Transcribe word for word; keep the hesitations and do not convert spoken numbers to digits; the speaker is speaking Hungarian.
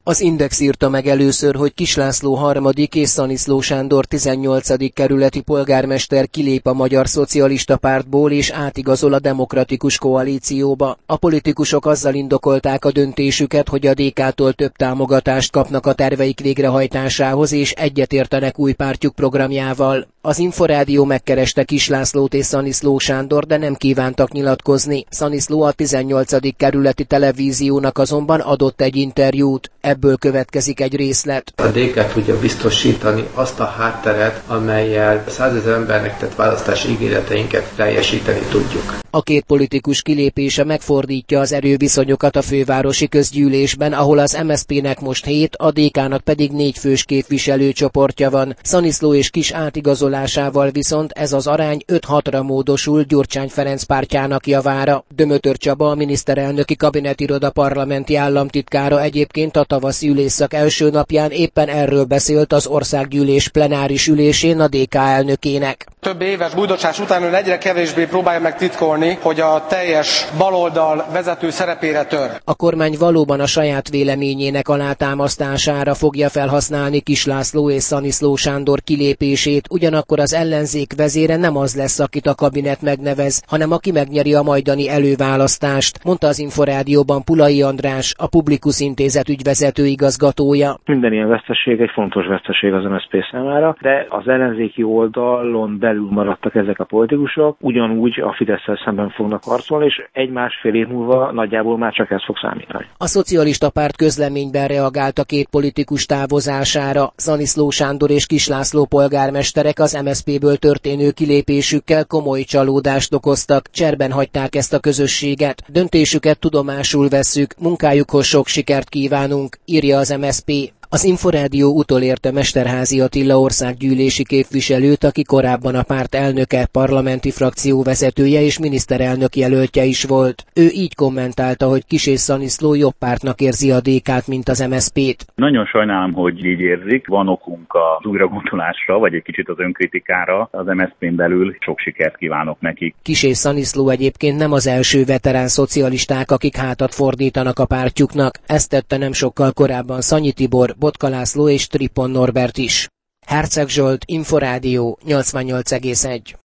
Az Index írta meg először, hogy Kiss László harmadik és Szaniszló Sándor tizennyolcadik kerületi polgármester kilép a Magyar Szocialista Pártból és átigazol a Demokratikus Koalícióba. A politikusok azzal indokolták a döntésüket, hogy a dé ká-tól több támogatást kapnak a terveik végrehajtásához és egyetértenek új pártjuk programjával. Az Inforádió megkereste Kiss Lászlót és Szaniszló Sándor, de nem kívántak nyilatkozni. Szaniszló a tizennyolcadik kerületi televíziónak azonban adott egy interjút. Ebből következik egy részlet. A dé ká tudja biztosítani azt a hátteret, amellyel százezer embernek tett választási ígéreteinket teljesíteni tudjuk. A két politikus kilépése megfordítja az erőviszonyokat a fővárosi közgyűlésben, ahol az em es zé pének most hét, a dé ká-nak pedig négy fős képviselőcsoportja van. Szaniszló és Kiss átigazolásával viszont ez az arány öt-hatra módosul Gyurcsány Ferenc pártjának javára. Dömötör Csaba, a miniszterelnöki kabinetiroda parlamenti államtitkára egyébként a tavaszi ülésszak első napján éppen erről beszélt az országgyűlés plenáris ülésén a dé ká elnökének. Több éves bújdocsás után ön egyre kevésbé próbálja meg titkolni, hogy a teljes baloldal vezető szerepére tör. A kormány valóban a saját véleményének alátámasztására fogja felhasználni Kiss László és Szaniszló Sándor kilépését, ugyanakkor az ellenzék vezére nem az lesz, akit a kabinet megnevez, hanem aki megnyeri a majdani előválasztást, mondta az Inforádióban Pulai András, a Publikus Intézet ügyvezető igazgatója. Minden ilyen veszteség egy fontos veszteség az em es zé pé számára, de az ellenzéki oldalon belül maradtak ezek a politikusok, ugyanúgy a Fidesszel szemben fognak harcolni, és egy-másfél év múlva nagyjából már csak ez fog számítani. A Szocialista Párt közleményben reagált a két politikus távozására. Szaniszló Sándor és Kiss László polgármesterek az em es zé péből történő kilépésükkel komoly csalódást okoztak, cserben hagyták ezt a közösséget. Döntésüket tudomásul vesszük, munkájukhoz sok sikert kívánunk, írja az em es zé pé. Az Inforádió utolérte Mesterházy Attila országgyűlési képviselőt, aki korábban a párt elnöke, parlamenti frakció vezetője és miniszterelnök jelöltje is volt. Ő így kommentálta, hogy Kiss és Szaniszló jobb pártnak érzi a dé ká-t, mint az em es zé pét. Nagyon sajnálom, hogy így érzik. Van okunk az újragondolásra, vagy egy kicsit az önkritikára. Az em es zé pén belül sok sikert kívánok nekik. Kiss és Szaniszló egyébként nem az első veterán szocialisták, akik hátat fordítanak a pártjuknak. Ezt tette nem sokkal korábban Szanyi Tibor, Botka László és Tripon Norbert is. Herceg Zsolt, Inforádió, nyolcvannyolc egész egy.